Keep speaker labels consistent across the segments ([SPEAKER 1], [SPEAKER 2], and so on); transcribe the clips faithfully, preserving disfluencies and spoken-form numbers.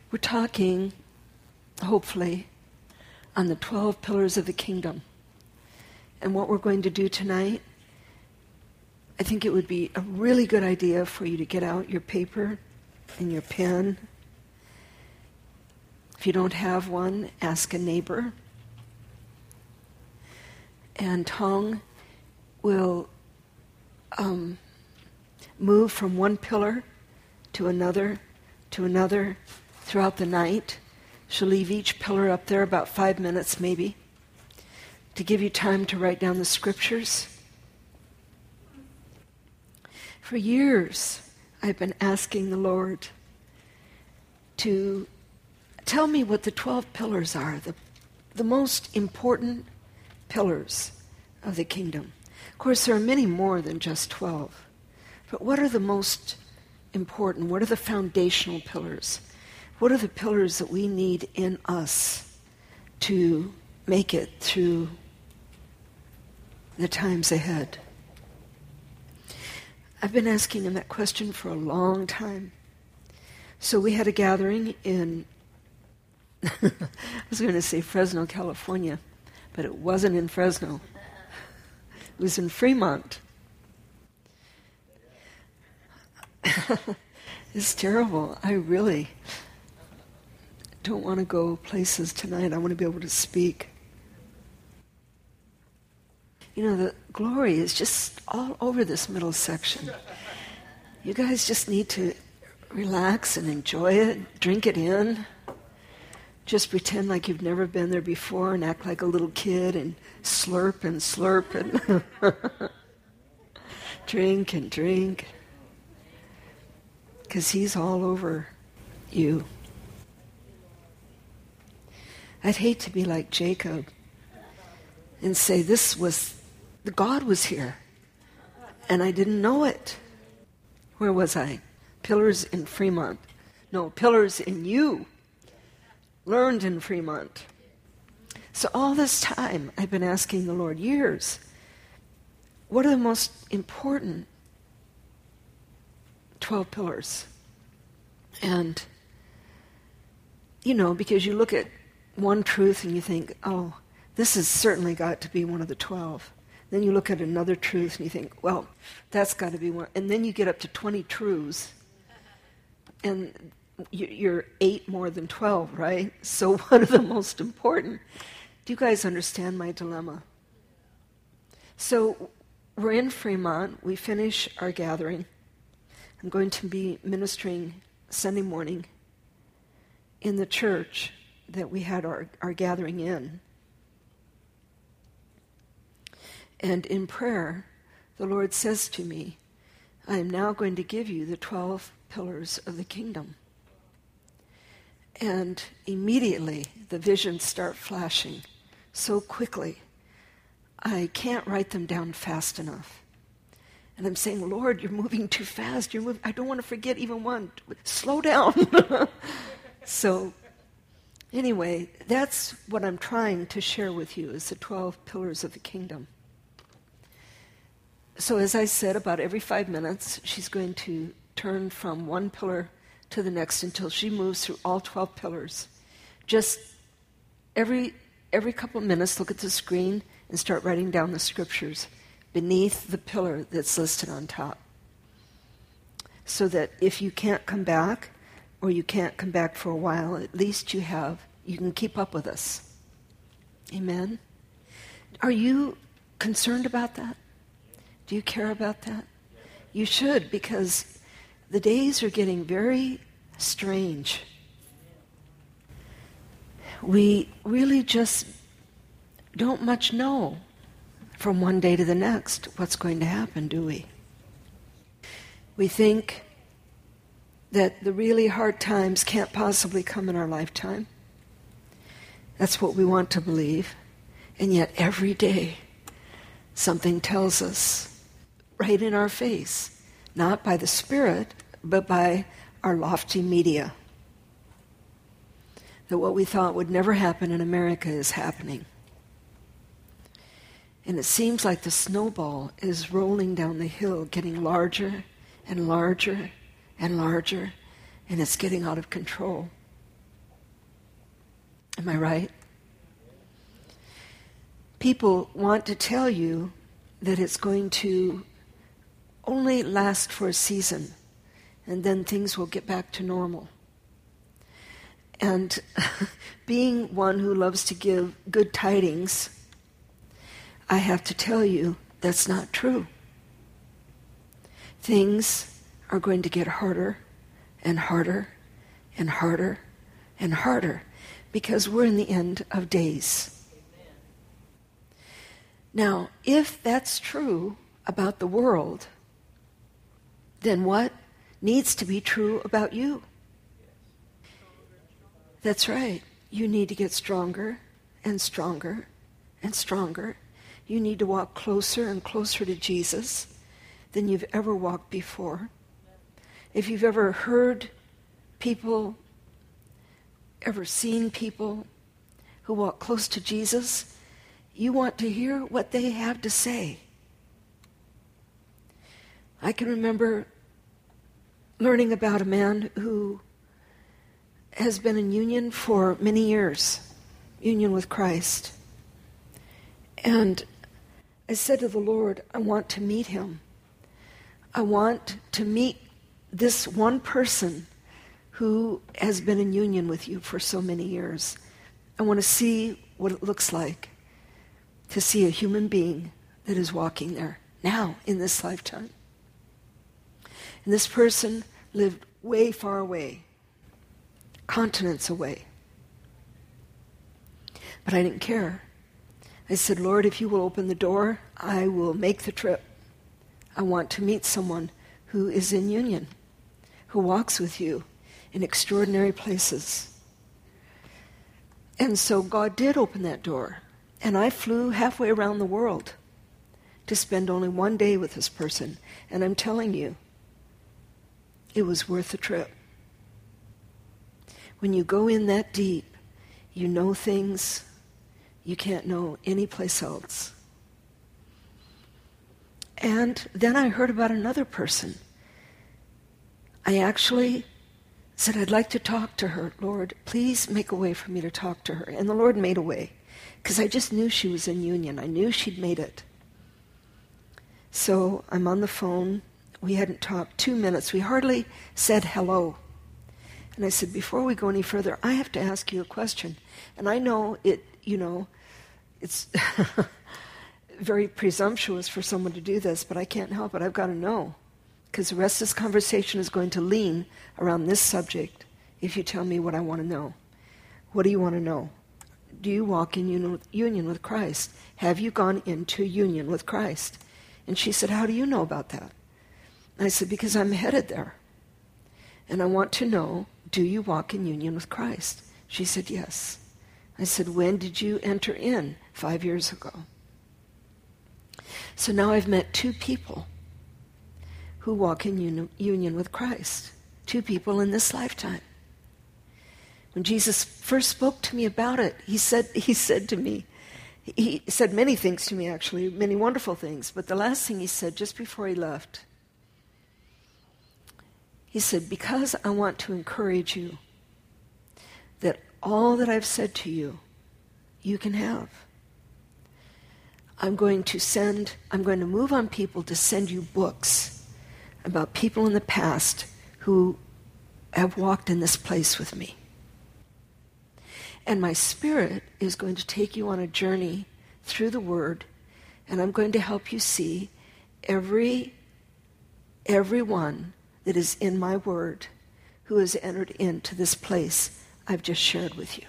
[SPEAKER 1] We're talking, hopefully, on the twelve pillars of the kingdom. And what we're going to do tonight, I think it would be a really good idea for you to get out your paper and your pen. If you don't have one, ask a neighbor. And Tong will um, move from one pillar to another, to another, throughout the night. She'll leave each pillar up there about five minutes maybe, to give you time to write down the scriptures. For years, I've been asking the Lord to tell me what the twelve pillars are, the, the most important pillars of the kingdom. Of course, there are many more than just twelve. But what are the most important? What are the foundational pillars? What are the pillars that we need in us to make it through the times ahead? I've been asking him that question for a long time. So we had a gathering in, I was going to say Fresno, California, but it wasn't in Fresno. It was in Fremont. It's terrible. I really don't want to go places tonight. I want to be able to speak. You know, the glory is just all over this middle section. You guys just need to relax and enjoy it, drink it in. Just pretend like you've never been there before and act like a little kid and slurp and slurp and drink and drink. Because he's all over you. I'd hate to be like Jacob and say this was, the God was here and I didn't know it. Where was I? Pillars in Fremont. No, pillars in you. Learned in Fremont. So all this time I've been asking the Lord, years, what are the most important twelve pillars? And, you know, because you look at one truth and you think, oh, this has certainly got to be one of the twelve. Then you look at another truth and you think, well, that's got to be one. And then you get up to twenty truths. And you're eight more than twelve, right? So what are the most important? Do you guys understand my dilemma? So we're in Fremont. We finish our gathering. I'm going to be ministering Sunday morning in the church that we had our, our gathering in. And in prayer, the Lord says to me, I am now going to give you the twelve pillars of the kingdom. And immediately the visions start flashing so quickly. I can't write them down fast enough. And I'm saying, Lord, you're moving too fast. You're moving, I don't want to forget even one. Slow down. So anyway, that's what I'm trying to share with you is the twelve pillars of the kingdom. So as I said, about every five minutes, she's going to turn from one pillar to the next until she moves through all twelve pillars. Just every every couple of minutes, look at the screen and start writing down the scriptures beneath the pillar that's listed on top. So that if you can't come back, or you can't come back for a while, at least you have, you can keep up with us. Amen? Are you concerned about that? Do you care about that? You should, because the days are getting very strange. We really just don't much know from one day to the next what's going to happen, do we? We think that the really hard times can't possibly come in our lifetime. That's what we want to believe. And yet every day something tells us right in our face, not by the Spirit, but by our lofty media, that what we thought would never happen in America is happening. And it seems like the snowball is rolling down the hill, getting larger and larger and larger, and it's getting out of control. Am I right? People want to tell you that it's going to only last for a season, and then things will get back to normal. And being one who loves to give good tidings, I have to tell you that's not true. Things are going to get harder and harder and harder and harder because we're in the end of days. Amen. Now, if that's true about the world, then what needs to be true about you? That's right. You need to get stronger and stronger and stronger. You need to walk closer and closer to Jesus than you've ever walked before. If you've ever heard people, ever seen people who walk close to Jesus, you want to hear what they have to say. I can remember learning about a man who has been in union for many years, union with Christ. And I said to the Lord, I want to meet him. I want to meet this one person who has been in union with you for so many years. I want to see what it looks like to see a human being that is walking there now in this lifetime. And this person lived way far away, continents away. But I didn't care. I said, Lord, if you will open the door, I will make the trip. I want to meet someone who is in union, who walks with you in extraordinary places. And so God did open that door. And I flew halfway around the world to spend only one day with this person. And I'm telling you, it was worth the trip. When you go in that deep, you know things you can't know anyplace else. And then I heard about another person. I actually said, I'd like to talk to her. Lord, please make a way for me to talk to her. And the Lord made a way, because I just knew she was in union. I knew she'd made it. So I'm on the phone. We hadn't talked two minutes. We hardly said hello. And I said, before we go any further, I have to ask you a question. And I know it, you know, it's very presumptuous for someone to do this, but I can't help it. I've got to know. Because the rest of this conversation is going to lean around this subject if you tell me what I want to know. What do you want to know? Do you walk in union with Christ? Have you gone into union with Christ? And she said, how do you know about that? I said, because I'm headed there. And I want to know, do you walk in union with Christ? She said, yes. I said, when did you enter in? Five years ago. So now I've met two people who walk in uni- union with Christ. Two people in this lifetime. When Jesus first spoke to me about it, he said, he said to me, he said many things to me actually, many wonderful things, but the last thing he said just before he left, he said, because I want to encourage you that all that I've said to you, you can have. I'm going to send, I'm going to move on people to send you books about people in the past who have walked in this place with me. And my Spirit is going to take you on a journey through the Word, and I'm going to help you see every, everyone that is in my Word who has entered into this place I've just shared with you.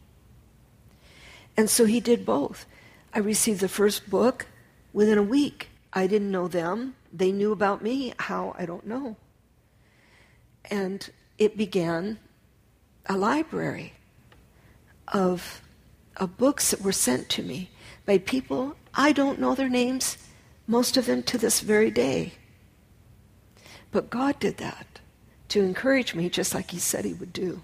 [SPEAKER 1] And so he did both. I received the first book within a week. I didn't know them. They knew about me. How? I don't know. And it began a library of, of books that were sent to me by people, I don't know their names, most of them to this very day. But God did that to encourage me just like he said he would do.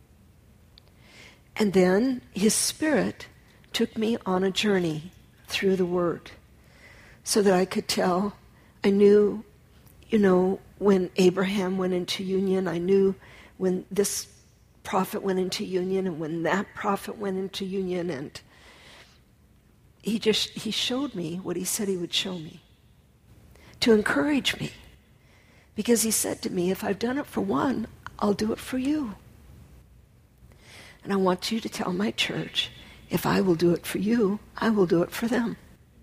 [SPEAKER 1] And then his Spirit took me on a journey through the Word so that I could tell. I knew, you know, when Abraham went into union, I knew when this prophet went into union and when that prophet went into union, and he just, he showed me what he said he would show me to encourage me. Because he said to me, if I've done it for one, I'll do it for you. And I want you to tell my church, if I will do it for you, I will do it for them.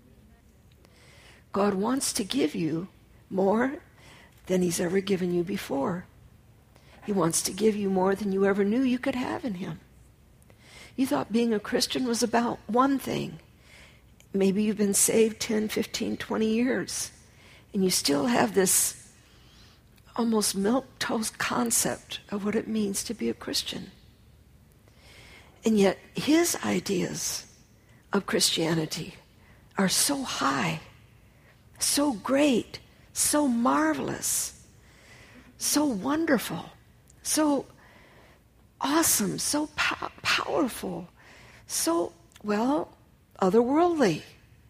[SPEAKER 1] God wants to give you more than he's ever given you before. He wants to give you more than you ever knew you could have in him. You thought being a Christian was about one thing. Maybe you've been saved ten, fifteen, twenty years, and you still have this almost milquetoast concept of what it means to be a Christian. And yet his ideas of Christianity are so high, so great, so marvelous, so wonderful, so awesome, so po- powerful, so, well, otherworldly,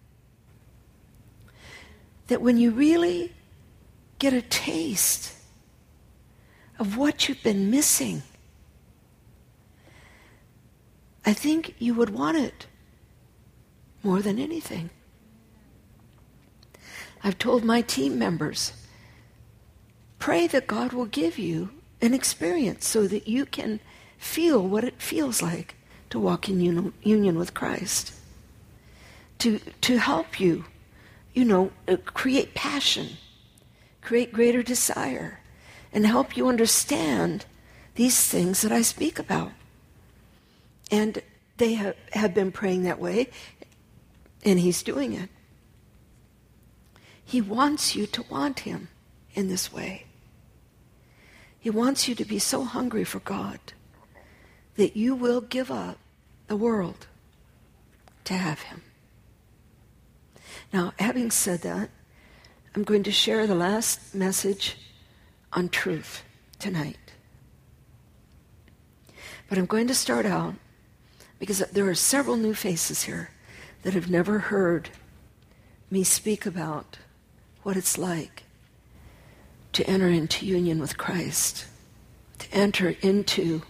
[SPEAKER 1] that when you really get a taste of what you've been missing, I think you would want it more than anything. I've told my team members, pray that God will give you an experience so that you can feel what it feels like to walk in un- union with Christ. To, to help you, you know, uh, create passion, create greater desire, and help you understand these things that I speak about. And they have, have been praying that way, and he's doing it. He wants you to want him in this way. He wants you to be so hungry for God that you will give up the world to have him. Now, having said that, I'm going to share the last message on truth tonight. But I'm going to start out because there are several new faces here that have never heard me speak about what it's like to enter into union with Christ, to enter into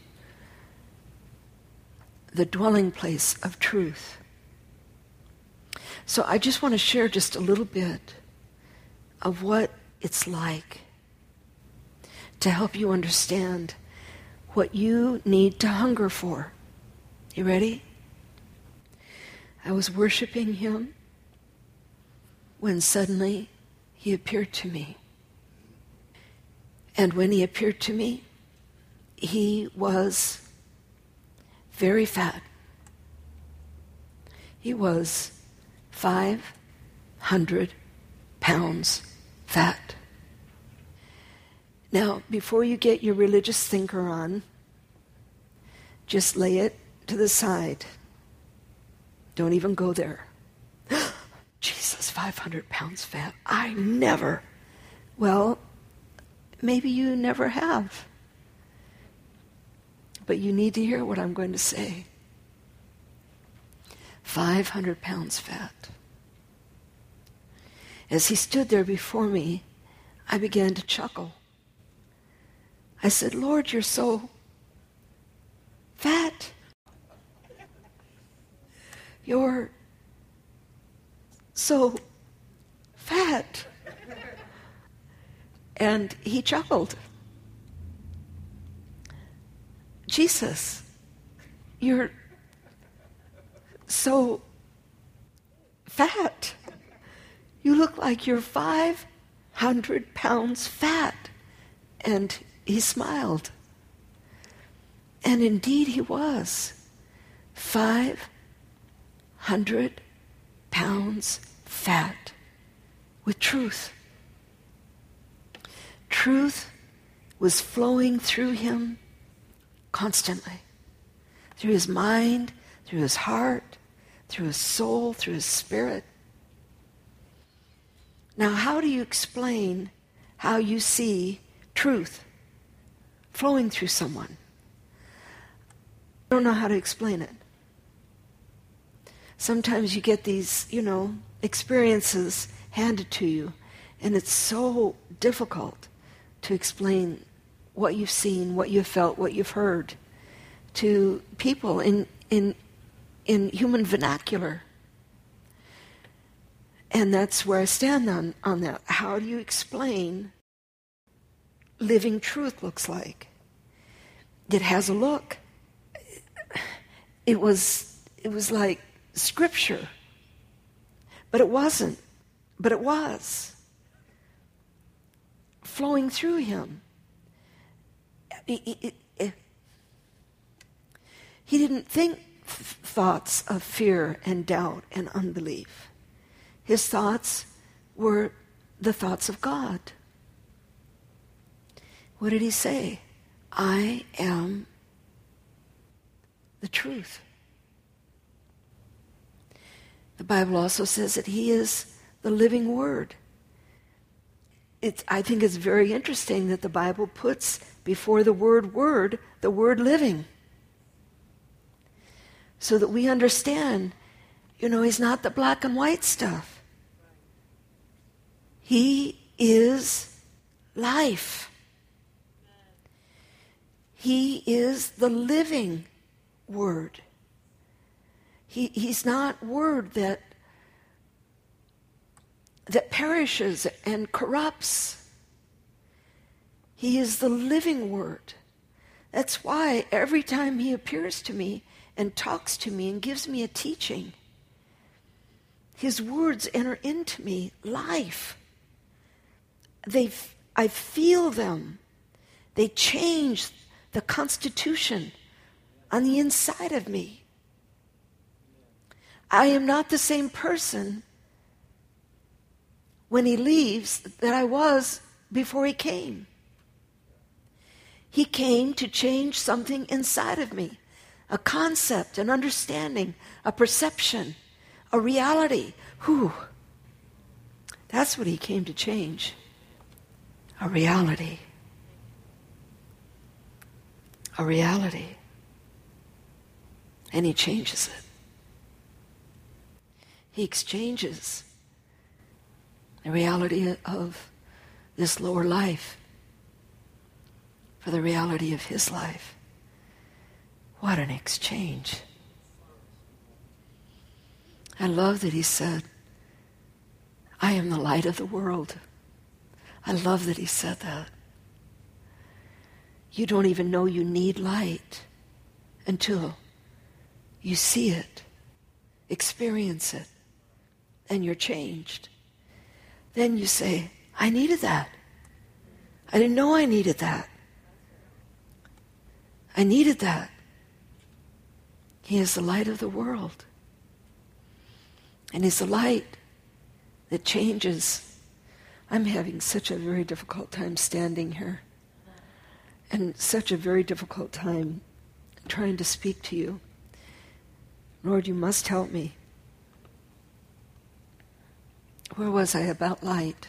[SPEAKER 1] the dwelling place of truth. So I just want to share just a little bit of what it's like to help you understand what you need to hunger for. You ready? I was worshiping him when suddenly he appeared to me. And when he appeared to me, he was very fat. He was five hundred pounds fat. Now, before you get your religious thinker on, just lay it to the side. Don't even go there. Jesus, five hundred pounds fat. I never. Well, maybe you never have. But you need to hear what I'm going to say. five hundred pounds fat. As he stood there before me, I began to chuckle. I said, Lord, you're so fat. You're so fat. And he chuckled. Jesus, you're so fat. You look like you're five hundred pounds fat. And he smiled. And indeed he was. Five hundred pounds fat with truth. Truth was flowing through him constantly. Through his mind, through his heart, through his soul, through his spirit. Now, how do you explain how you see truth flowing through someone? I don't know how to explain it. Sometimes you get these, you know, experiences handed to you, and it's so difficult to explain what you've seen, what you've felt, what you've heard. to people in in in human vernacular. And that's where I stand on, on that. How do you explain living truth looks like? It has a look. It was it was like scripture. But it wasn't. But it was. Flowing through him. It, it, it, he didn't think th- thoughts of fear and doubt and unbelief. His thoughts were the thoughts of God. What did he say? I am the truth. The Bible also says that he is the living word. It's, I think it's very interesting that the Bible puts before the word word, the word living. So that we understand, you know, he's not the black and white stuff. He is life. He is the living word. He, he's not word that that perishes and corrupts. He is the living word. That's why every time he appears to me and talks to me and gives me a teaching, his words enter into me life. They, I feel them. They change the constitution on the inside of me. I am not the same person when he leaves that I was before he came. He came to change something inside of me, a concept, an understanding, a perception, a reality. Whew. That's what he came to change, a reality. A reality. And he changes it. He exchanges the reality of this lower life for the reality of his life. What an exchange. I love that he said, I am the light of the world. I love that he said that. You don't even know you need light until you see it, experience it, and you're changed. Then you say, I needed that. I didn't know I needed that. I needed that. He is the light of the world. And he's the light that changes. I'm having such a very difficult time standing here. And such a very difficult time trying to speak to you. Lord, you must help me. Where was I about light?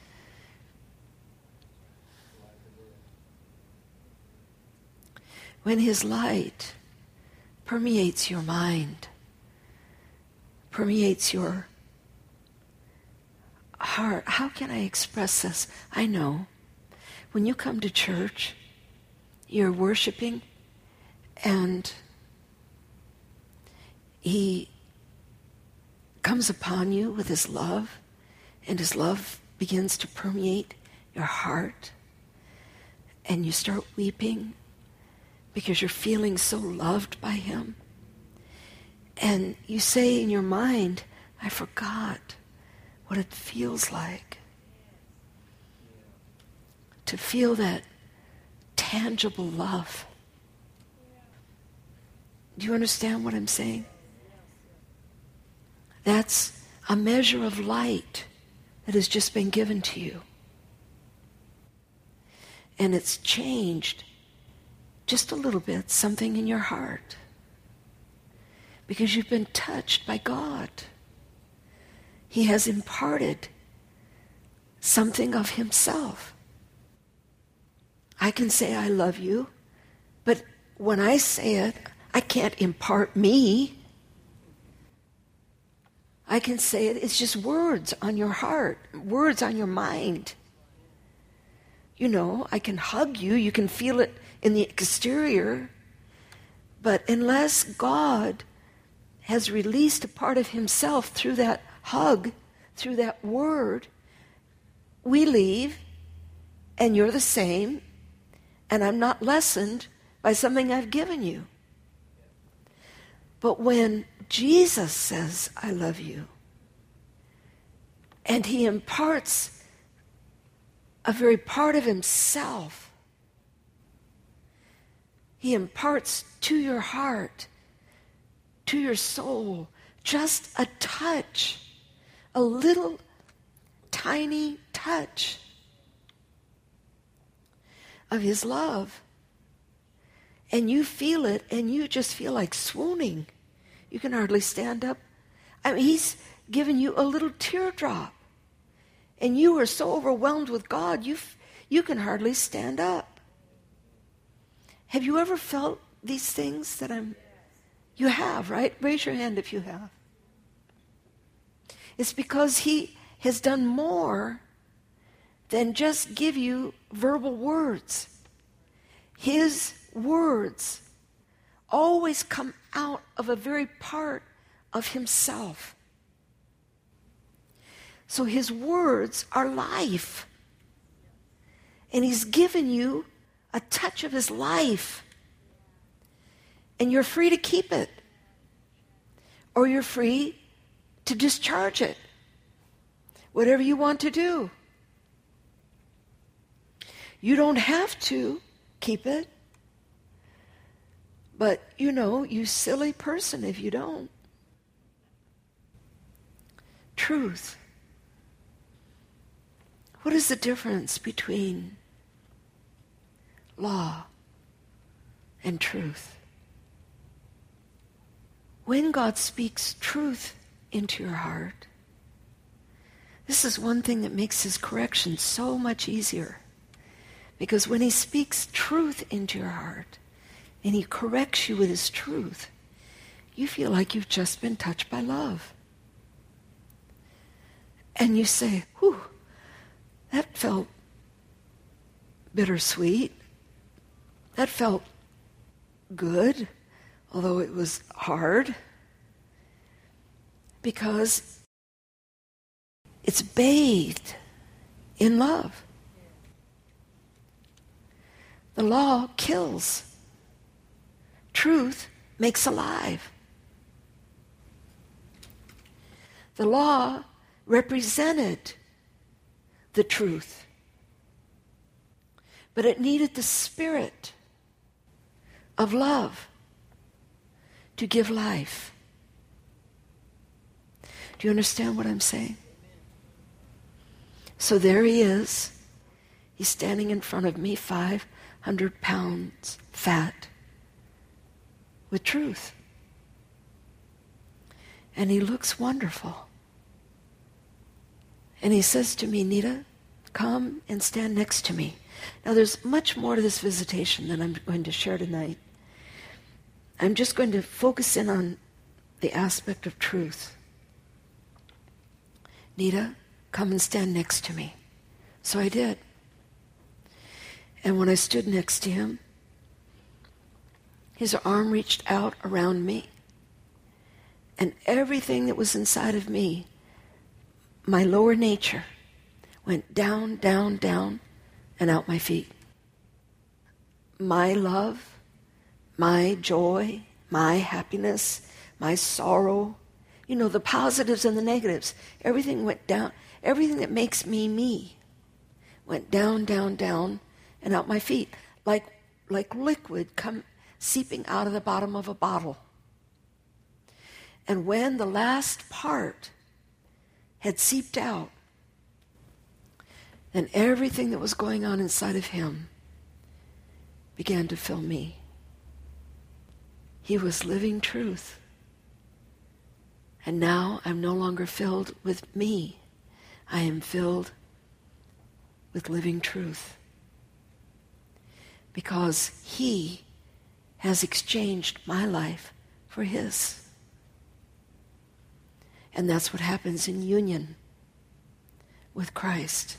[SPEAKER 1] When his light permeates your mind, permeates your heart, how can I express this? I know. When you come to church, you're worshiping, and he comes upon you with his love, and his love begins to permeate your heart, and you start weeping because you're feeling so loved by him. And you say in your mind, I forgot what it feels like to feel that tangible love. Do you understand what I'm saying? That's a measure of light that has just been given to you. And it's changed just a little bit, something in your heart. Because you've been touched by God. He has imparted something of himself. I can say I love you, but when I say it, I can't impart me. I can say it, it's just words on your heart, words on your mind. You know, I can hug you, you can feel it in the exterior, But unless God has released a part of himself through that hug, through that word, we leave, and you're the same, and I'm not lessened by something I've given you. But when Jesus says, I love you, and he imparts a very part of himself, he imparts to your heart, to your soul, just a touch, a little tiny touch of his love. And you feel it, and you just feel like swooning. You can hardly stand up. I mean, he's given you a little teardrop. And you are so overwhelmed with God, you f- you can hardly stand up. Have you ever felt these things that I'm... You have, right? Raise your hand if you have. It's because he has done more than just give you verbal words. His words always come out of a very part of himself. So his words are life. And he's given you a touch of his life. And you're free to keep it. Or you're free to discharge it. Whatever you want to do. You don't have to keep it. But, you know, you silly person if you don't. Truth. What is the difference between law and truth? When God speaks truth into your heart, this is one thing that makes his correction so much easier. Because when he speaks truth into your heart, and he corrects you with his truth, you feel like you've just been touched by love. And you say, whew, that felt bittersweet. That felt good, although it was hard. Because it's bathed in love. The law kills. Truth makes alive. The law represented the truth, but it needed the spirit of love to give life. Do you understand what I'm saying? So there he is. He's standing in front of me, five hundred pounds fat, with truth. And he looks wonderful. And he says to me, Nita, come and stand next to me. Now there's much more to this visitation than I'm going to share tonight. I'm just going to focus in on the aspect of truth. Nita, come and stand next to me. So I did. And when I stood next to him, his arm reached out around me, and everything that was inside of me, my lower nature, went down, down, down, and out my feet. My love, my joy, my happiness, my sorrow, you know, the positives and the negatives, everything went down. Everything that makes me me went down, down, down, and out my feet, like like liquid come seeping out of the bottom of a bottle. And when the last part had seeped out, then everything that was going on inside of him began to fill me. He was living truth. And now I'm no longer filled with me. I am filled with living truth. Because he has exchanged my life for his. And that's what happens in union with Christ.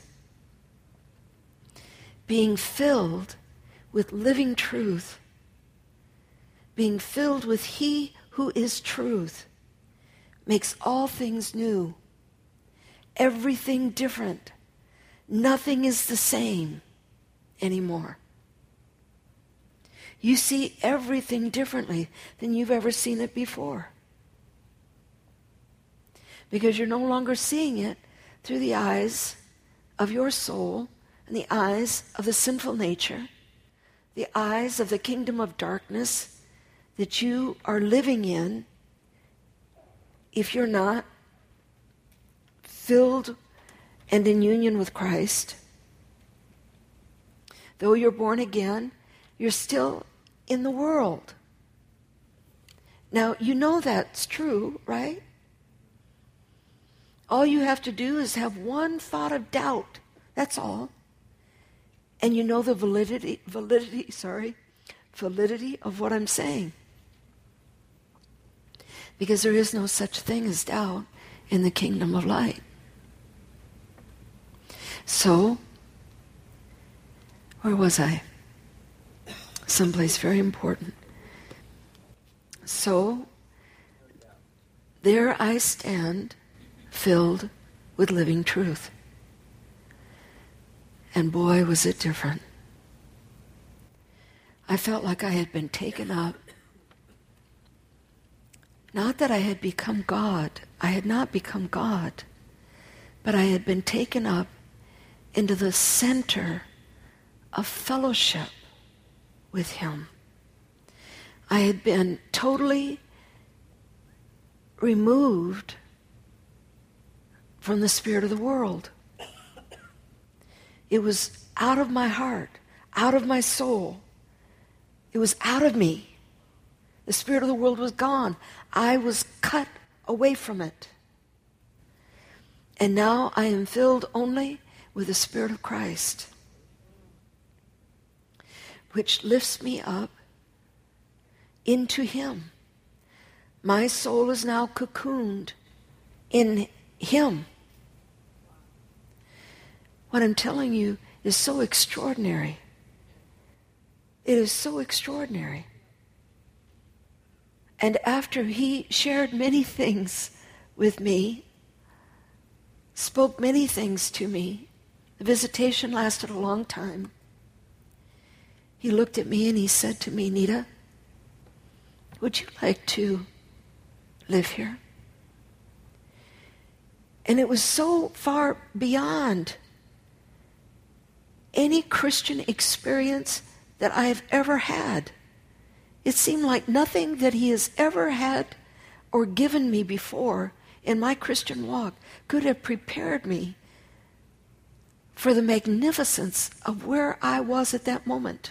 [SPEAKER 1] Being filled with living truth being filled with He who is truth, makes all things new, everything different. Nothing is the same anymore. You see everything differently than you've ever seen it before. Because you're no longer seeing it through the eyes of your soul and the eyes of the sinful nature, the eyes of the kingdom of darkness that you are living in if you're not filled and in union with Christ. Though you're born again, you're still in the world. Now, you know that's true, right? All you have to do is have one thought of doubt. That's all. And you know the validity, validity, sorry, validity of what I'm saying. Because there is no such thing as doubt in the kingdom of light. So, where was I? Someplace very important. So, there I stand, filled with living truth. And boy, was it different. I felt like I had been taken up. Not that I had become God. I had not become God. But I had been taken up into the center of fellowship with Him. I had been totally removed from the spirit of the world. It was out of my heart, out of my soul. It was out of me. The spirit of the world was gone. I was cut away from it. And now I am filled only with the Spirit of Christ, which lifts me up into Him. My soul is now cocooned in Him. What I'm telling you is so extraordinary. It is so extraordinary. And after He shared many things with me, spoke many things to me, the visitation lasted a long time. He looked at me and He said to me, Nita, would you like to live here? And it was so far beyond any Christian experience that I have ever had. It seemed like nothing that He has ever had or given me before in my Christian walk could have prepared me for the magnificence of where I was at that moment.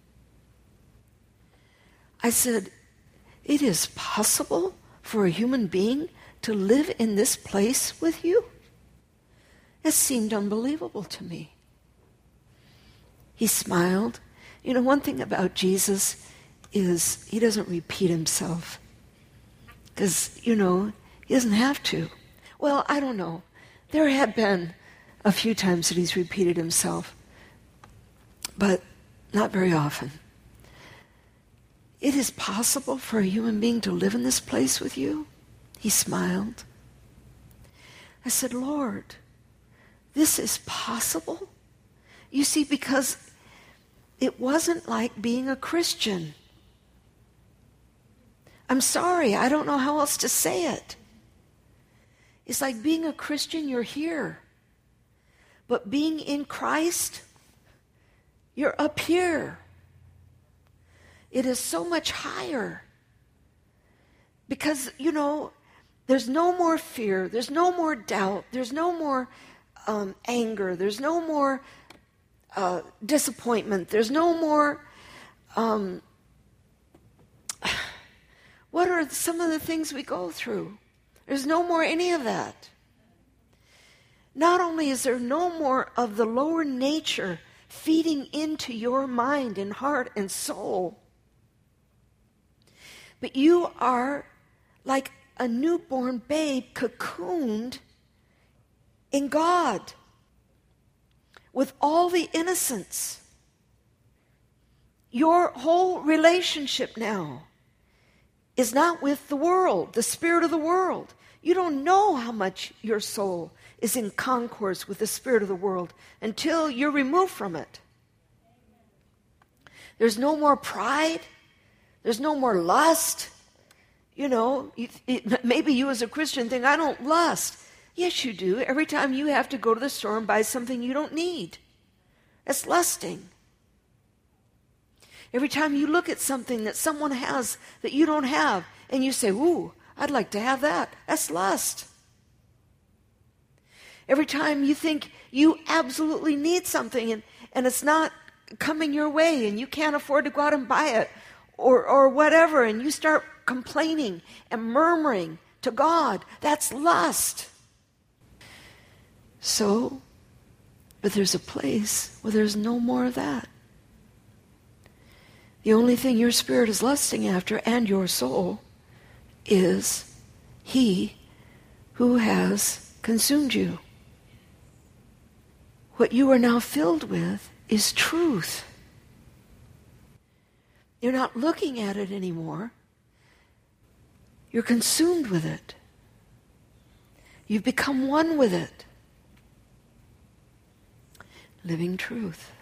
[SPEAKER 1] I said, it is possible for a human being to live in this place with you? It seemed unbelievable to me. He smiled. You know, one thing about Jesus is He doesn't repeat Himself. Because, you know, He doesn't have to. Well, I don't know. There have been a few times that He's repeated Himself, but not very often. It is possible for a human being to live in this place with you? He smiled. I said, Lord, this is possible? You see, because it wasn't like being a Christian. I'm sorry, I don't know how else to say it. It's like being a Christian, you're here. But being in Christ, you're up here. It is so much higher. Because, you know, there's no more fear. There's no more doubt. There's no more um, anger. There's no more uh, disappointment. There's no more... Um, what are some of the things we go through? There's no more any of that. Not only is there no more of the lower nature feeding into your mind and heart and soul, but you are like a newborn babe cocooned in God with all the innocence. Your whole relationship now is not with the world, the spirit of the world. You don't know how much your soul is in concourse with the spirit of the world until you're removed from it. There's no more pride. There's no more lust. You know, it, it, maybe you as a Christian think, I don't lust. Yes, you do. Every time you have to go to the store and buy something you don't need. That's lusting. Every time you look at something that someone has that you don't have, and you say, ooh, I'd like to have that. That's lust. Every time you think you absolutely need something and, and it's not coming your way and you can't afford to go out and buy it or, or whatever, and you start complaining and murmuring to God, that's lust. So, but there's a place where there's no more of that. The only thing your spirit is lusting after, and your soul, is He who has consumed you. What you are now filled with is truth. You're not looking at it anymore. You're consumed with it. You've become one with it. Living truth.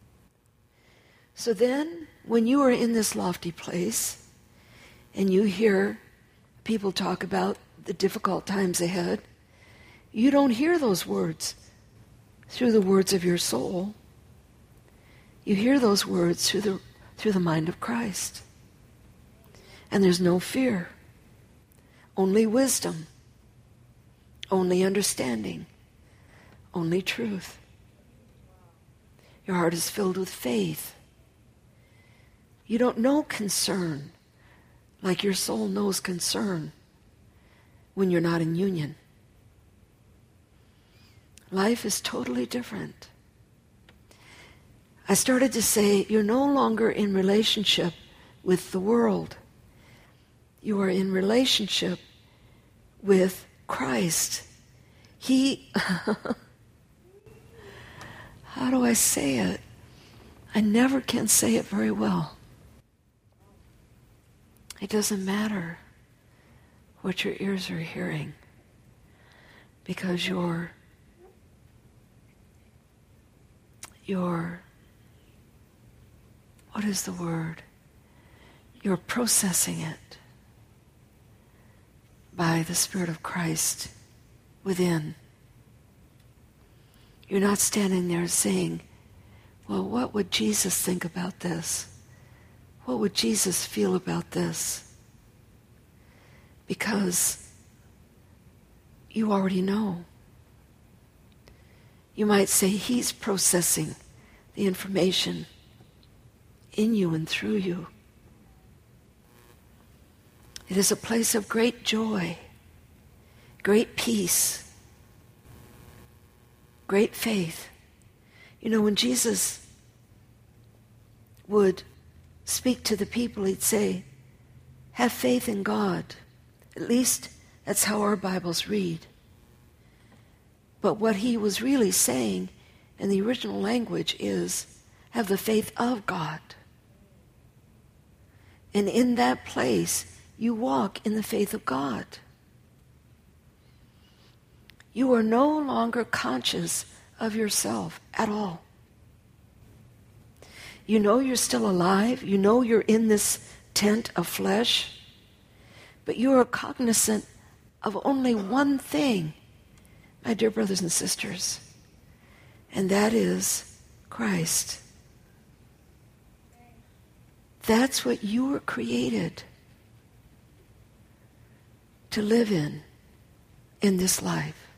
[SPEAKER 1] So then, when you are in this lofty place, and you hear people talk about the difficult times ahead, you don't hear those words through the words of your soul. You hear those words through the, through the mind of Christ. And there's no fear, only wisdom, only understanding, only truth. Your heart is filled with faith. You don't know concern like your soul knows concern when you're not in union. Life is totally different. I started to say, you're no longer in relationship with the world. You are in relationship with Christ. He, how do I say it? I never can say it very well. It doesn't matter what your ears are hearing, because you're, you're, what is the word? You're processing it by the Spirit of Christ within. You're not standing there saying, well, what would Jesus think about this? What would Jesus feel about this? Because you already know. You might say He's processing the information in you and through you. It is a place of great joy, great peace, great faith. You know, when Jesus would speak to the people, He'd say, have faith in God. At least that's how our Bibles read. But what He was really saying in the original language is, have the faith of God. And in that place, you walk in the faith of God. You are no longer conscious of yourself at all. You know you're still alive. You know you're in this tent of flesh. But you are cognizant of only one thing, my dear brothers and sisters, and that is Christ. That's what you were created to live in, in this life.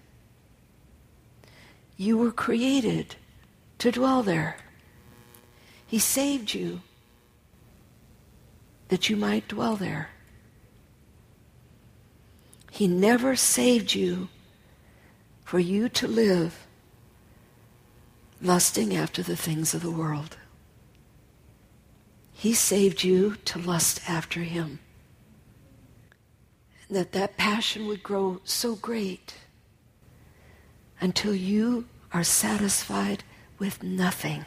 [SPEAKER 1] You were created to dwell there. He saved you that you might dwell there. He never saved you for you to live lusting after the things of the world. He saved you to lust after Him. And that that passion would grow so great until you are satisfied with nothing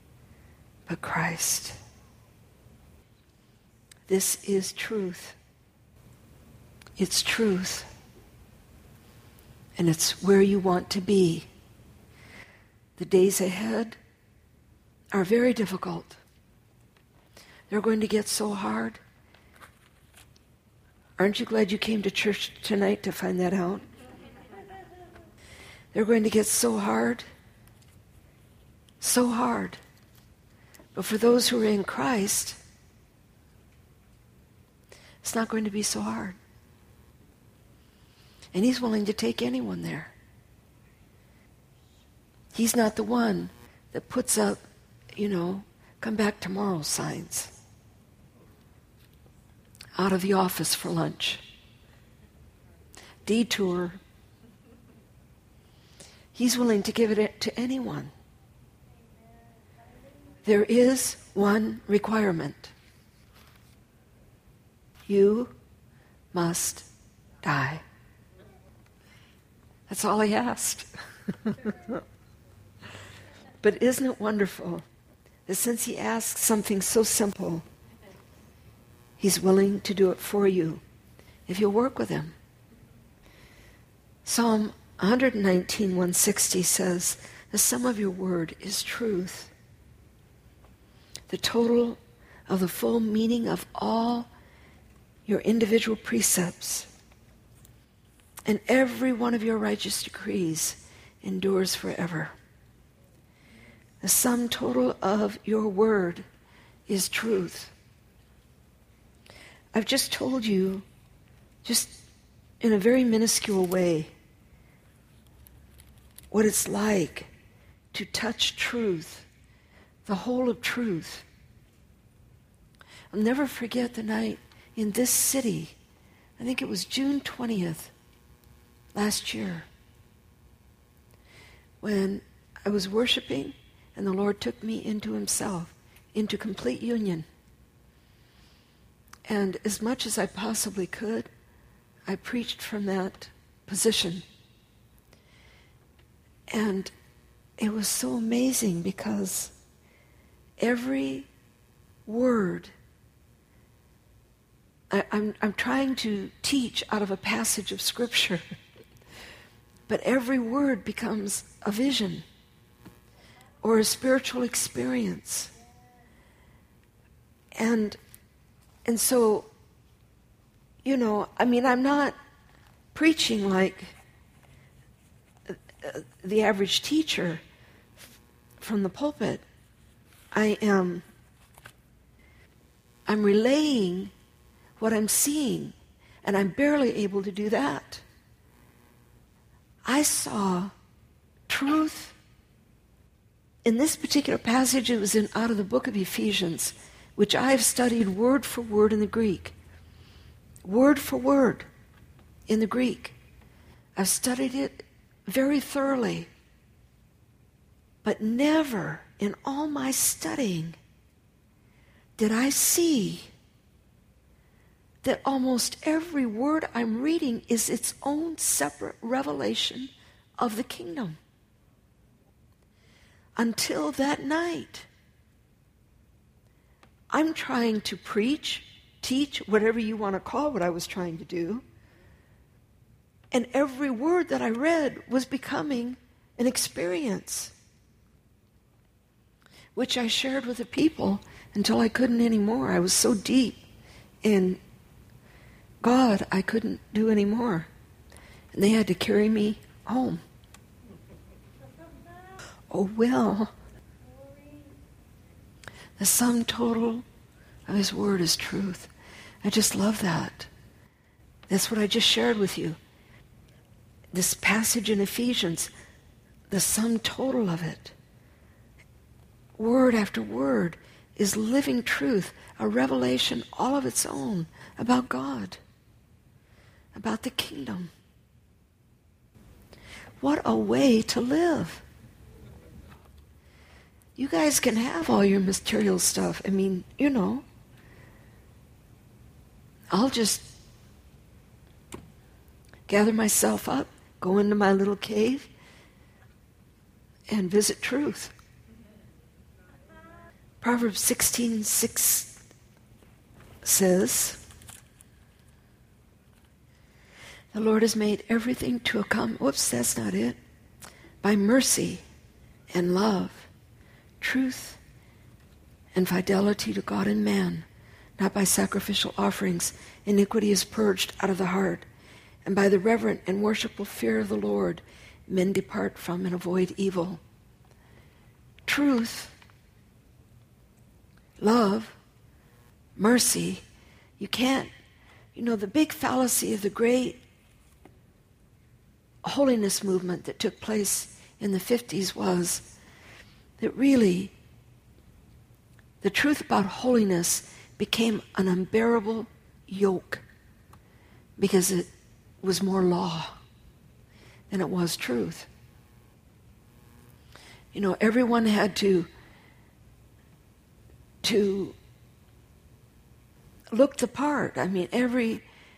[SPEAKER 1] but Christ. This is truth. It's truth. And it's where you want to be. The days ahead are very difficult. They're going to get so hard. Aren't you glad you came to church tonight to find that out? They're going to get so hard. So hard. But for those who are in Christ, it's not going to be so hard. And He's willing to take anyone there. He's not the one that puts up, you know, come back tomorrow signs out of the office for lunch. Detour. He's willing to give it to anyone. There is one requirement. You must die. That's all He asked. But isn't it wonderful that since He asked something so simple, He's willing to do it for you if you'll work with Him. Psalm one nineteen, one sixty says, the sum of your word is truth. The total of the full meaning of all your individual precepts and every one of your righteous decrees endures forever. The sum total of your word is truth. I've just told you, just in a very minuscule way, what it's like to touch truth, the whole of truth. I'll never forget the night in this city, I think it was June twentieth last year, when I was worshiping and the Lord took me into Himself, into complete union. And as much as I possibly could, I preached from that position. And it was so amazing because every word, I, I'm, I'm trying to teach out of a passage of Scripture, but every word becomes a vision or a spiritual experience. And and so, you know, I mean, I'm not preaching like the average teacher from the pulpit. I am, I'm relaying what I'm seeing, and I'm barely able to do that. I saw truth. In this particular passage, it was in, out of the book of Ephesians, which I have studied word for word in the Greek. Word for word in the Greek. I've studied it very thoroughly. But never in all my studying did I see that almost every word I'm reading is its own separate revelation of the kingdom. Until that night, I'm trying to preach, teach, whatever you want to call what I was trying to do. And every word that I read was becoming an experience, which I shared with the people until I couldn't anymore. I was so deep in God, I couldn't do anymore. And they had to carry me home. Oh, well, the sum total of His word is truth. I just love that. That's what I just shared with you. This passage in Ephesians, the sum total of it, word after word, is living truth, a revelation all of its own about God, about the kingdom. What a way to live. You guys can have all your material stuff. I mean, you know, I'll just gather myself up, go into my little cave, and visit truth. Proverbs sixteen six says, The Lord has made everything to come. Whoops, that's not it. By mercy and love, truth and fidelity to God and man, not by sacrificial offerings. Iniquity is purged out of the heart, and by the reverent and worshipful fear of the Lord, men depart from and avoid evil. Truth, love, mercy. You can't, you know, the big fallacy of the great holiness movement that took place in the fifties was that really the truth about holiness became an unbearable yoke because it was more law than it was truth. You know, everyone had to to look the part. I mean, every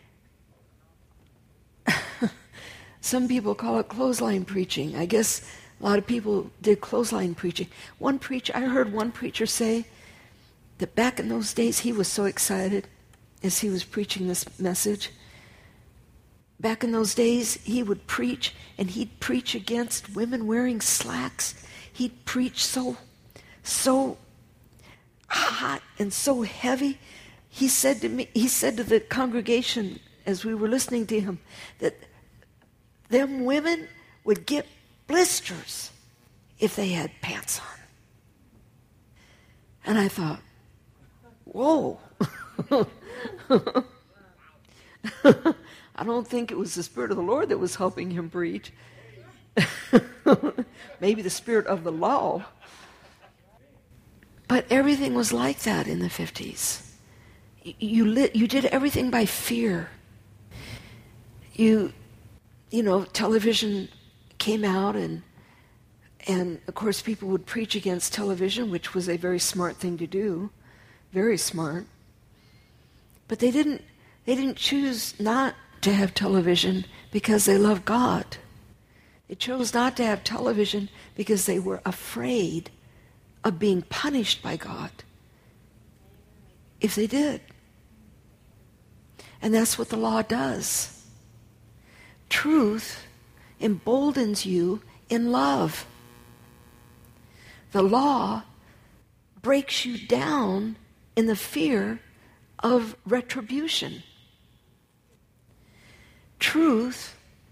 [SPEAKER 1] some people call it clothesline preaching. I guess a lot of people did clothesline preaching. One preacher, I heard one preacher say that back in those days he was so excited as he was preaching this message. Back in those days he would preach, and he'd preach against women wearing slacks. He'd preach so, so hot and so heavy. He said to me, he said to the congregation as we were listening to him that them women would get blisters if they had pants on. And I thought, whoa. I don't think it was the Spirit of the Lord that was helping him preach. Maybe the spirit of the law. But everything was like that in the fifties. You lit, you did everything by fear. You, you know, television came out, and and of course people would preach against television, which was a very smart thing to do, very smart. But they didn't they didn't choose not to have television because they loved God. They chose not to have television because they were afraid of being punished by God if they did. And that's what the law does. Truth emboldens you in love. The law breaks you down in the fear of retribution. Truth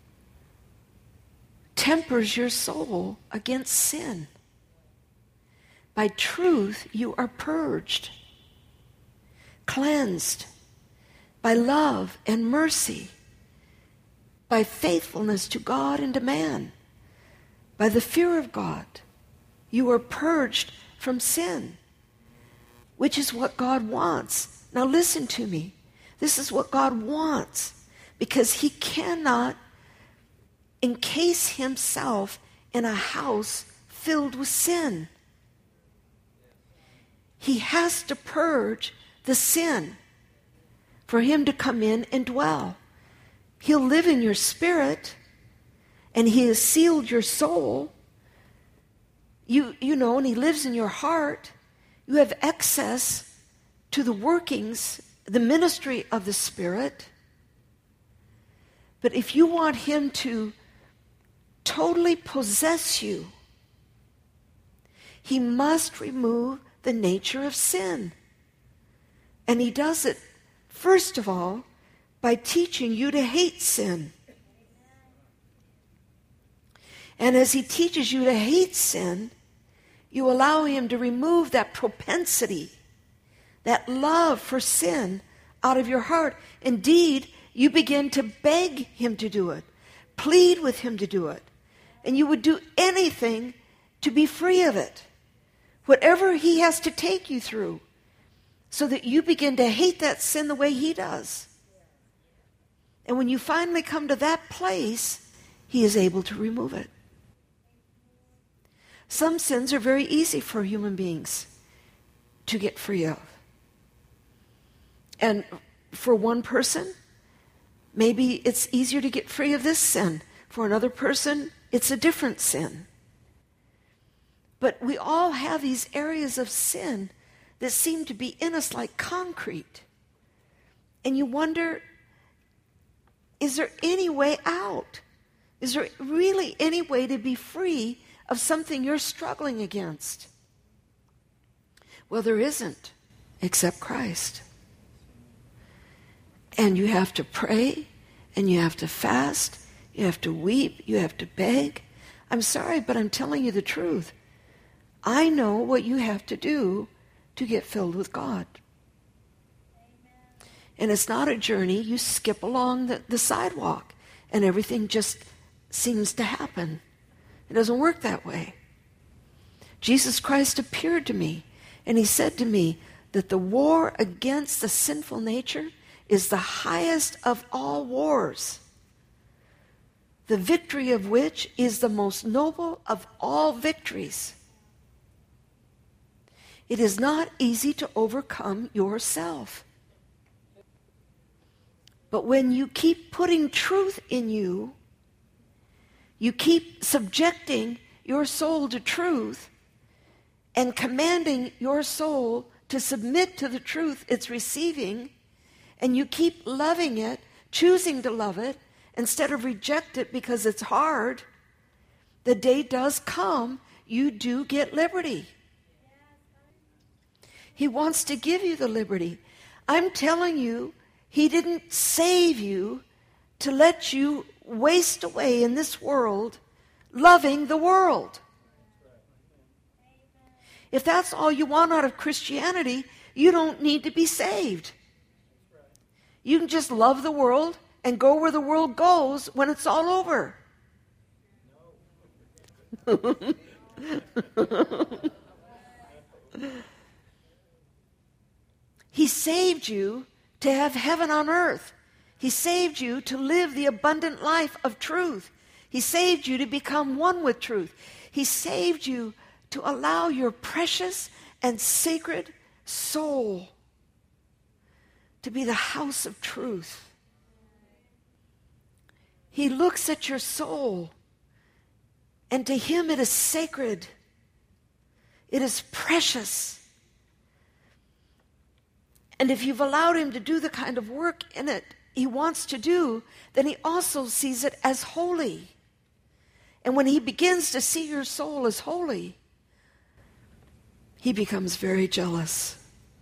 [SPEAKER 1] tempers your soul against sin. By truth, you are purged, cleansed, by love and mercy, by faithfulness to God and to man, by the fear of God. You are purged from sin, which is what God wants. Now listen to me. This is what God wants, because he cannot encase himself in a house filled with sin. He has to purge the sin for him to come in and dwell. He'll live in your spirit, and he has sealed your soul. You, you know, and he lives in your heart. You have access to the workings, the ministry of the Spirit. But if you want him to totally possess you, he must remove the nature of sin. And he does it, first of all, by teaching you to hate sin. And as he teaches you to hate sin, you allow him to remove that propensity, that love for sin out of your heart. Indeed, you begin to beg him to do it, plead with him to do it. And you would do anything to be free of it. Whatever he has to take you through, so that you begin to hate that sin the way he does. And when you finally come to that place, he is able to remove it. Some sins are very easy for human beings to get free of. And for one person, maybe it's easier to get free of this sin. For another person, it's a different sin. But we all have these areas of sin that seem to be in us like concrete. And you wonder, is there any way out? Is there really any way to be free of something you're struggling against? Well, there isn't, except Christ. And you have to pray, and you have to fast, you have to weep, you have to beg. I'm sorry, but I'm telling you the truth. I know what you have to do to get filled with God. And it's not a journey. You skip along the, the sidewalk, and everything just seems to happen. It doesn't work that way. Jesus Christ appeared to me, and he said to me that the war against the sinful nature is the highest of all wars, the victory of which is the most noble of all victories. It is not easy to overcome yourself. But when you keep putting truth in you, you keep subjecting your soul to truth and commanding your soul to submit to the truth it's receiving, and you keep loving it, choosing to love it, instead of reject it because it's hard, the day does come, you do get liberty. He wants to give you the liberty. I'm telling you, he didn't save you to let you waste away in this world loving the world. If that's all you want out of Christianity, you don't need to be saved. You can just love the world and go where the world goes when it's all over. He saved you to have heaven on earth. He saved you to live the abundant life of truth. He saved you to become one with truth. He saved you to allow your precious and sacred soul to be the house of truth. He looks at your soul, and to him it is sacred. It is precious. And if you've allowed him to do the kind of work in it he wants to do, then he also sees it as holy. And when he begins to see your soul as holy, he becomes very jealous.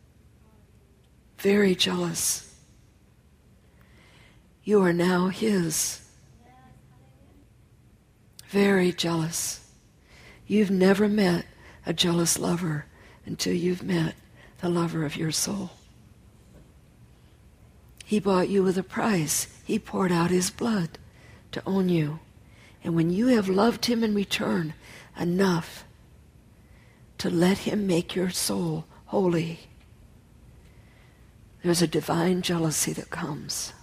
[SPEAKER 1] Very jealous. You are now his. Very jealous. You've never met a jealous lover until you've met the lover of your soul. He bought you with a price. He poured out his blood to own you. And when you have loved him in return enough to let him make your soul holy, there's a divine jealousy that comes.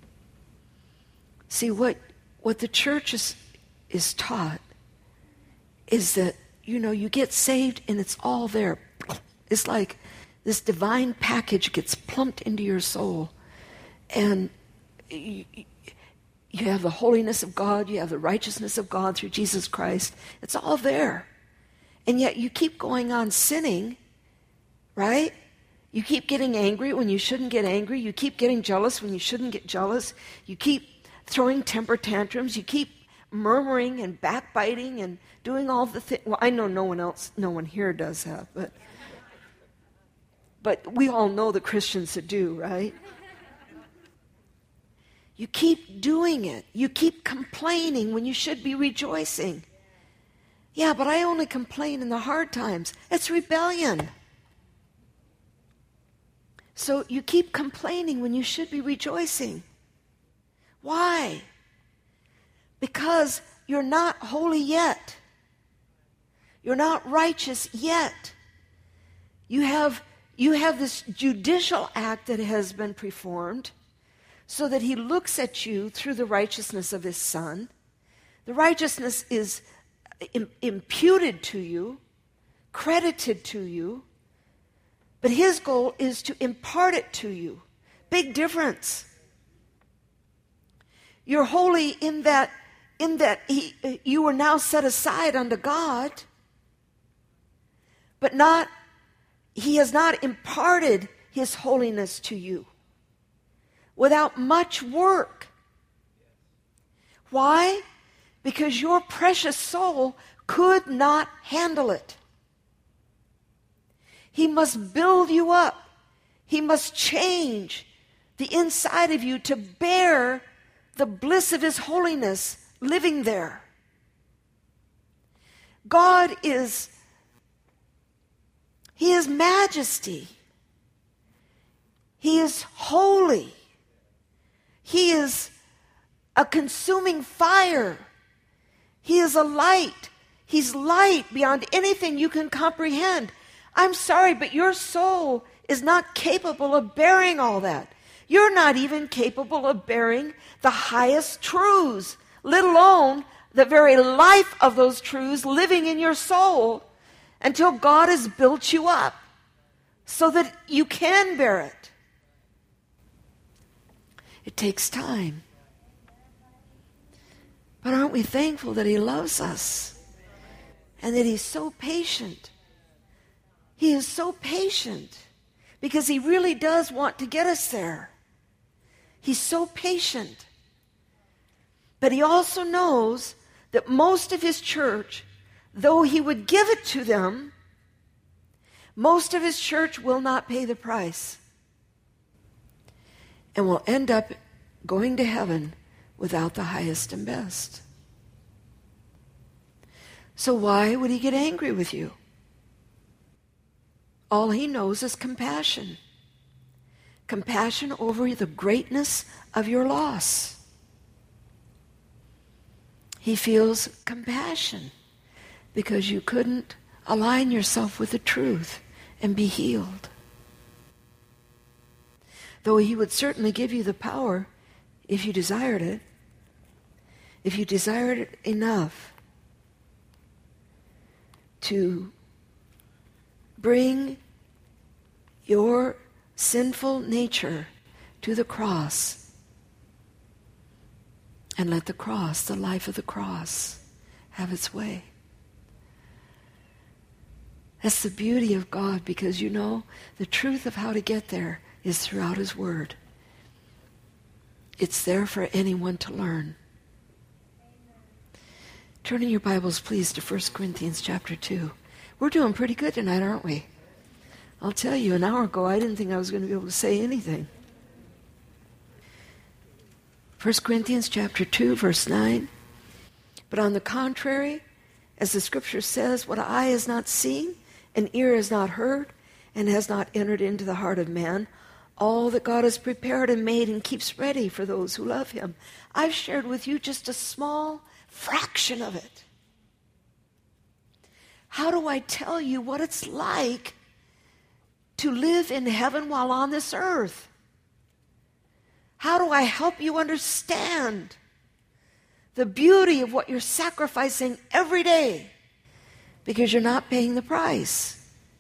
[SPEAKER 1] See, what what the church is, is taught is that, you know, you get saved and it's all there. It's like this divine package gets plumped into your soul. And you, you have the holiness of God, you have the righteousness of God through Jesus Christ. It's all there. And yet you keep going on sinning, right? You keep getting angry when you shouldn't get angry. You keep getting jealous when you shouldn't get jealous. You keep throwing temper tantrums. You keep murmuring and backbiting and doing all the things. Well, I know no one else, no one here does that, but but we all know the Christians that do, right? You keep doing it. You keep complaining when you should be rejoicing. Yeah, but I only complain in the hard times. It's rebellion. So you keep complaining when you should be rejoicing. Why? Because you're not holy yet. You're not righteous yet. You have, you have this judicial act that has been performed, so that he looks at you through the righteousness of his Son. The righteousness is im- imputed to you, credited to you, but his goal is to impart it to you. Big difference. You're holy in that, in that he, you are now set aside unto God, but not, he has not imparted his holiness to you. Without much work, Why? Because your precious soul could not handle it. He must build you up. He must change the inside of you to bear the bliss of his holiness living there. God is, he is majesty. He is holy. He is a consuming fire. He is a light. He's light beyond anything you can comprehend. I'm sorry, but your soul is not capable of bearing all that. You're not even capable of bearing the highest truths, let alone the very life of those truths living in your soul, until God has built you up so that you can bear it. It takes time. But aren't we thankful that he loves us and that he's so patient? He is so patient because he really does want to get us there. He's so patient. But he also knows that most of his church, though he would give it to them, most of his church will not pay the price and will end up going to heaven without the highest and best. So why would he get angry with you? All he knows is compassion. Compassion over the greatness of your loss. He feels compassion because you couldn't align yourself with the truth and be healed. Though he would certainly give you the power if you desired it, if you desired it enough to bring your sinful nature to the cross and let the cross, the life of the cross, have its way. That's the beauty of God, because you know the truth of how to get there is throughout his word. It's there for anyone to learn. Turn in your Bibles, please, to First Corinthians chapter two. We're doing pretty good tonight, aren't we? I'll tell you, an hour ago, I didn't think I was going to be able to say anything. First Corinthians chapter two, verse nine. But on the contrary, as the scripture says, what eye has not seen, and ear has not heard, and has not entered into the heart of man, all that God has prepared and made and keeps ready for those who love him. I've shared with you just a small fraction of it. How do I tell you what it's like to live in heaven while on this earth? How do I help you understand the beauty of what you're sacrificing every day because you're not paying the price?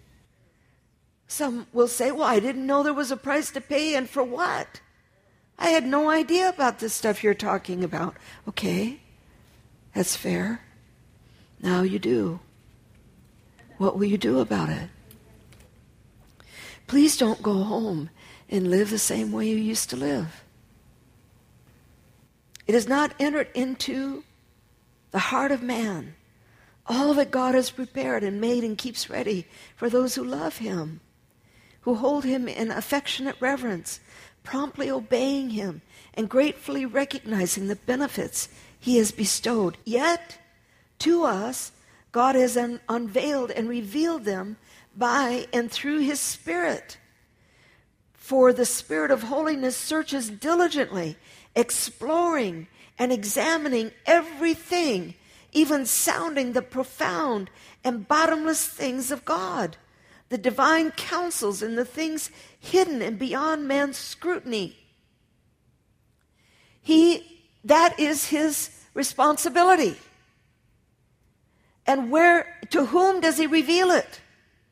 [SPEAKER 1] Some will say, well, I didn't know there was a price to pay, and for what? I had no idea about this stuff you're talking about. Okay, that's fair. Now you do. What will you do about it? Please don't go home and live the same way you used to live. It has not entered into the heart of man all that God has prepared and made and keeps ready for those who love him, who hold him in affectionate reverence, promptly obeying him and gratefully recognizing the benefits he has bestowed. Yet, to us, God has un- unveiled and revealed them by and through his Spirit. For the Spirit of holiness searches diligently, exploring and examining everything, even sounding the profound and bottomless things of God, the divine counsels and the things hidden and beyond man's scrutiny. He, that is his responsibility. And where, to whom does he reveal it?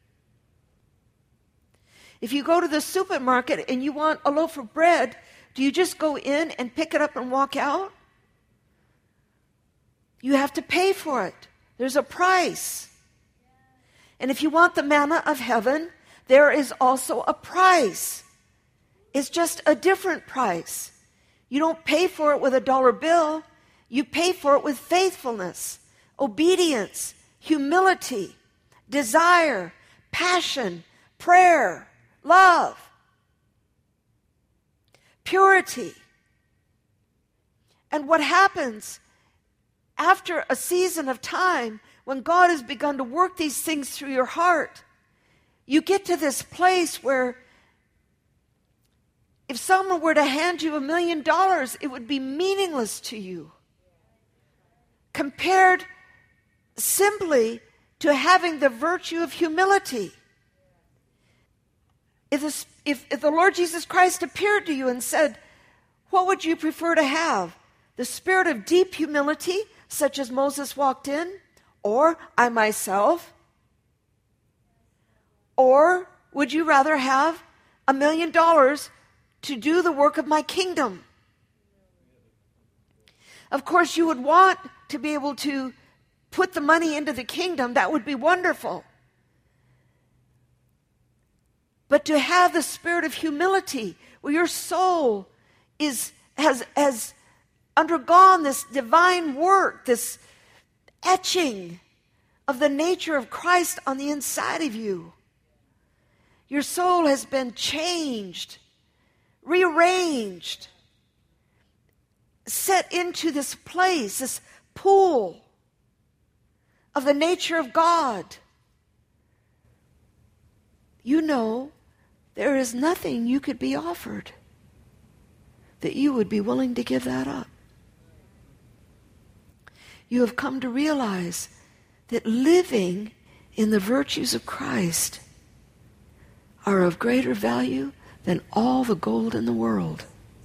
[SPEAKER 1] If you go to the supermarket and you want a loaf of bread, do you just go in and pick it up and walk out? You have to pay for it. There's a price. And if you want the manna of heaven, there is also a price. It's just a different price. You don't pay for it with a dollar bill. You pay for it with faithfulness, obedience, humility, desire, passion, prayer, love, purity. And what happens after a season of time, when God has begun to work these things through your heart, you get to this place where if someone were to hand you a million dollars, it would be meaningless to you, compared simply to having the virtue of humility. If the, if, if the Lord Jesus Christ appeared to you and said, what would you prefer to have? The spirit of deep humility, such as Moses walked in, or I myself? Or would you rather have a million dollars to do the work of my kingdom? Of course, you would want to be able to put the money into the kingdom. That would be wonderful. But to have the spirit of humility, where your soul is has has undergone this divine work, this etching of the nature of Christ on the inside of you. Your soul has been changed, rearranged, set into this place, this pool of the nature of God. You know, there is nothing you could be offered that you would be willing to give that up. You have come to realize that living in the virtues of Christ are of greater value than all the gold in the world.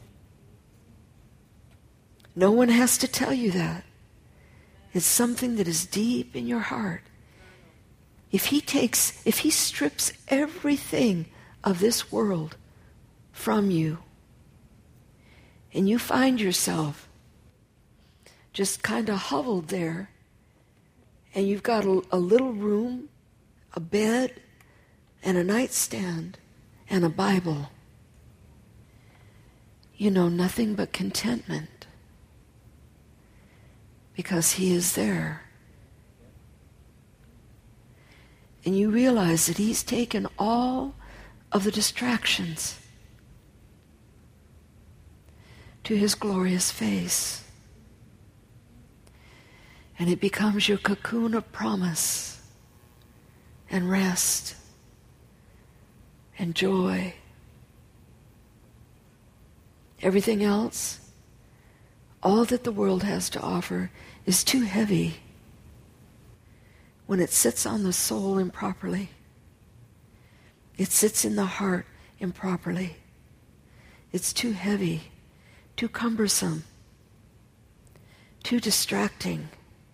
[SPEAKER 1] No one has to tell you that. It's something that is deep in your heart. If he takes, if he strips everything of this world from you, and you find yourself just kind of huddled there, and you've got a, a little room, a bed, and a nightstand, and a Bible, you know nothing but contentment, because he is there. And you realize that he's taken all of the distractions to his glorious face. And it becomes your cocoon of promise and rest and joy. Everything else, all that the world has to offer, is too heavy when it sits on the soul improperly. It sits in the heart improperly. It's too heavy, too cumbersome, too distracting.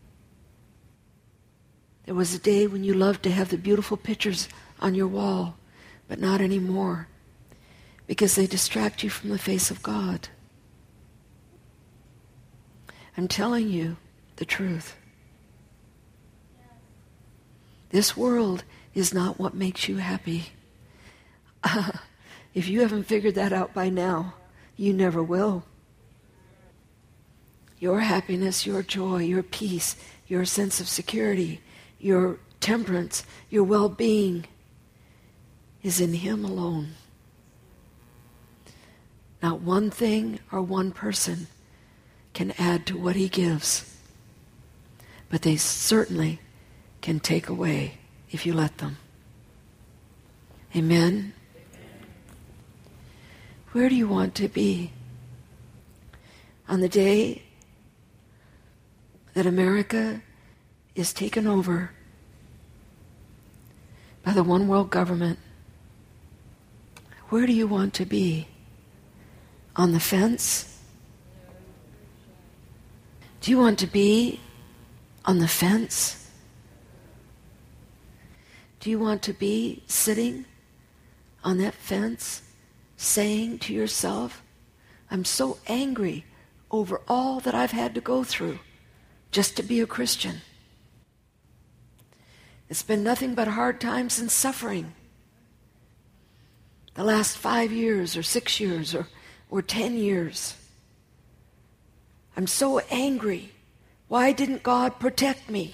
[SPEAKER 1] There was a day when you loved to have the beautiful pictures on your wall, but not anymore, because they distract you from the face of God. I'm telling you the truth. This world is not what makes you happy. Uh, if you haven't figured that out by now, you never will. Your happiness, your joy, your peace, your sense of security, your temperance, your well-being is in him alone. Not one thing or one person can add to what he gives, but they certainly can take away if you let them. Amen? Where do you want to be? On the day that America is taken over by the one world government, where do you want to be? On the fence? Do you want to be on the fence? Do you want to be sitting on that fence saying to yourself, I'm so angry over all that I've had to go through just to be a Christian. It's been nothing but hard times and suffering. The last five years or six years or, or ten years. I'm so angry. Why didn't God protect me?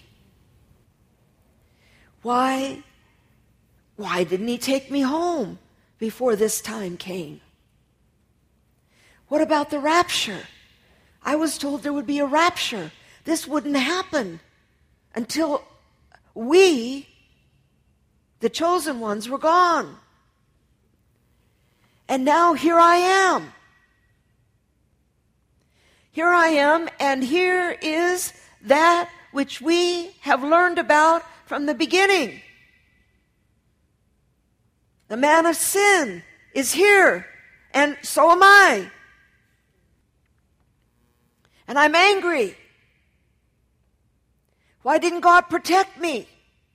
[SPEAKER 1] Why, why didn't he take me home before this time came? What about the rapture? I was told there would be a rapture. This wouldn't happen until we, the chosen ones, were gone. And now here I am. Here I am, and here is that which we have learned about from the beginning. The man of sin is here, and so am I. And I'm angry. Why didn't God protect me?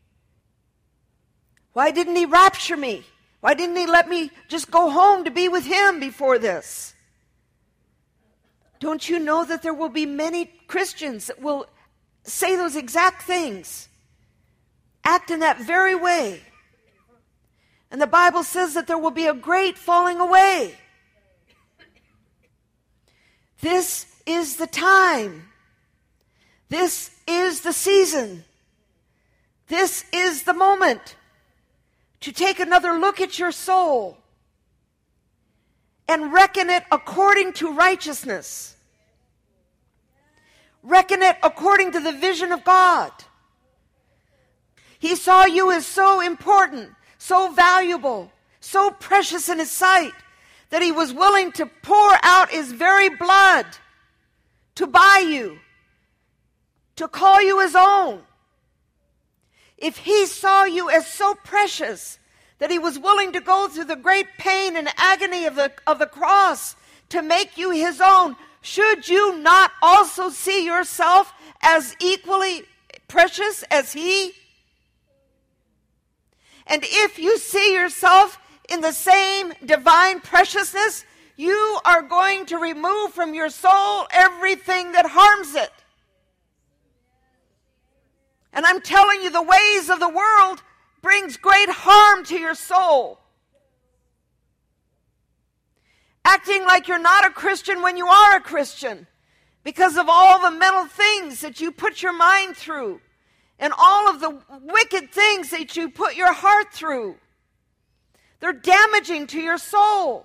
[SPEAKER 1] Why didn't he rapture me? Why didn't he let me just go home to be with him before this? Don't you know that there will be many Christians that will say those exact things, act in that very way? And the Bible says that there will be a great falling away. This is the time. This is the season. This is the moment to take another look at your soul and reckon it according to righteousness. Reckon it according to the vision of God. He saw you as so important, so valuable, so precious in his sight, that he was willing to pour out his very blood to buy you, to call you his own. If he saw you as so precious that he was willing to go through the great pain and agony of the, of the cross to make you his own, should you not also see yourself as equally precious as he? And if you see yourself in the same divine preciousness, you are going to remove from your soul everything that harms it. And I'm telling you, the ways of the world brings great harm to your soul. Acting like you're not a Christian when you are a Christian, because of all the mental things that you put your mind through, and all of the wicked things that you put your heart through. They're damaging to your soul.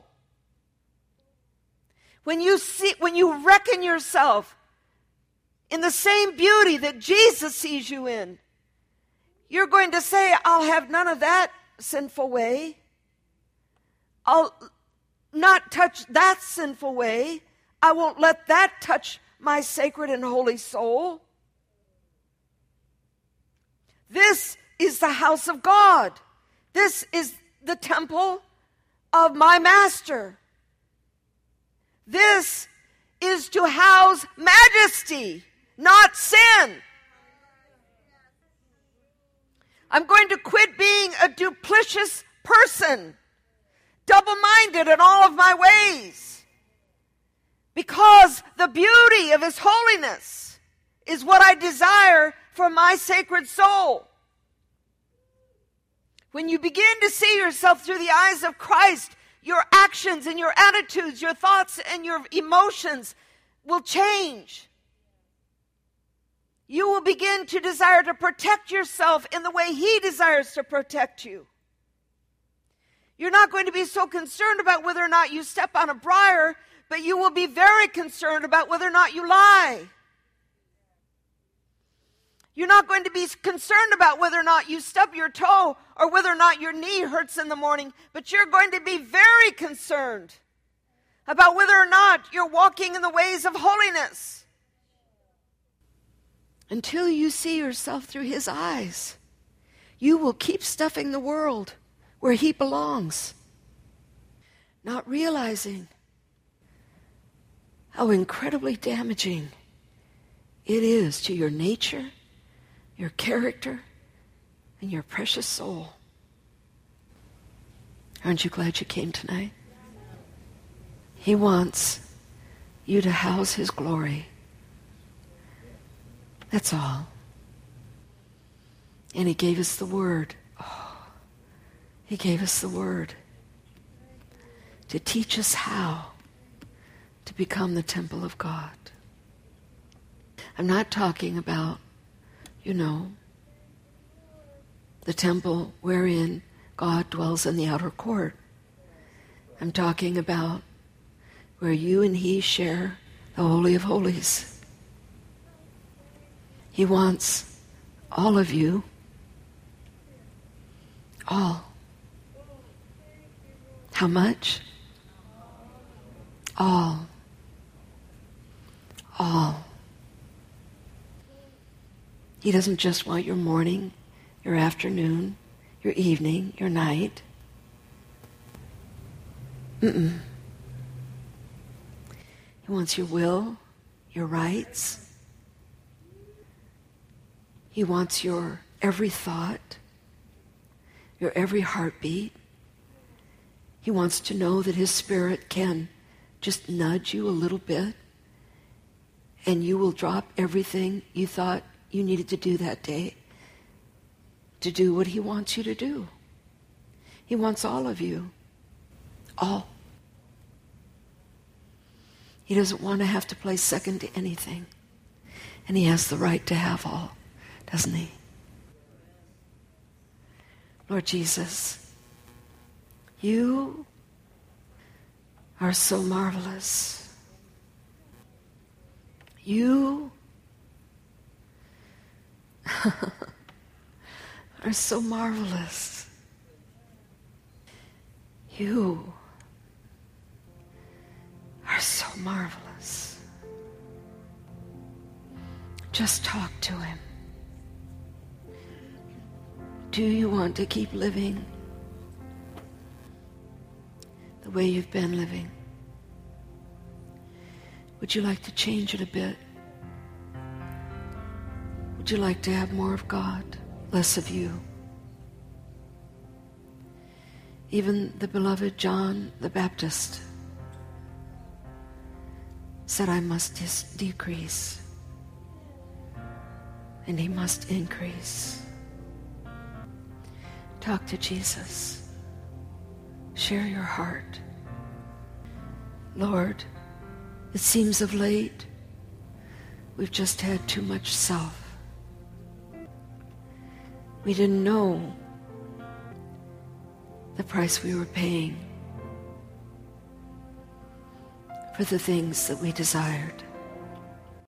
[SPEAKER 1] When you see, when you reckon yourself in the same beauty that Jesus sees you in, you're going to say, I'll have none of that sinful way. I'll not touch that sinful way. I won't let that touch my sacred and holy soul. This is the house of God. This is the temple of my master. This is to house majesty, not sin. I'm going to quit being a duplicitous person, double-minded in all of my ways, because the beauty of his holiness is what I desire for my sacred soul. When you begin to see yourself through the eyes of Christ, your actions and your attitudes, your thoughts and your emotions will change. You will begin to desire to protect yourself in the way he desires to protect you. You're not going to be so concerned about whether or not you step on a briar, but you will be very concerned about whether or not you lie. You're not going to be concerned about whether or not you stub your toe or whether or not your knee hurts in the morning, but you're going to be very concerned about whether or not you're walking in the ways of holiness. Until you see yourself through his eyes, you will keep stuffing the world where he belongs, not realizing how incredibly damaging it is to your nature, your character, and your precious soul. Aren't you glad you came tonight? He wants you to house his glory. That's all. And he gave us the word. Oh, he gave us the word to teach us how to become the temple of God. I'm not talking about, you know, the temple wherein God dwells in the outer court. I'm talking about where you and He share the Holy of Holies. He wants all of you, all. How much? All. All. He doesn't just want your morning, your afternoon, your evening, your night. Mm-mm. He wants your will, your rights. He wants your every thought, your every heartbeat. He wants to know that His Spirit can just nudge you a little bit and you will drop everything you thought you needed to do that day to do what He wants you to do. He wants all of you. All. He doesn't want to have to play second to anything. And He has the right to have all, doesn't He? Lord Jesus, You are so marvelous. You are so marvelous. You are so marvelous. Just talk to Him. Do you want to keep living the way you've been living? Would you like to change it a bit? Would you like to have more of God, less of you? Even the beloved John the Baptist said, I must dis- decrease and He must increase. Talk to Jesus. Share your heart. Lord, it seems of late we've just had too much self. We didn't know the price we were paying for the things that we desired.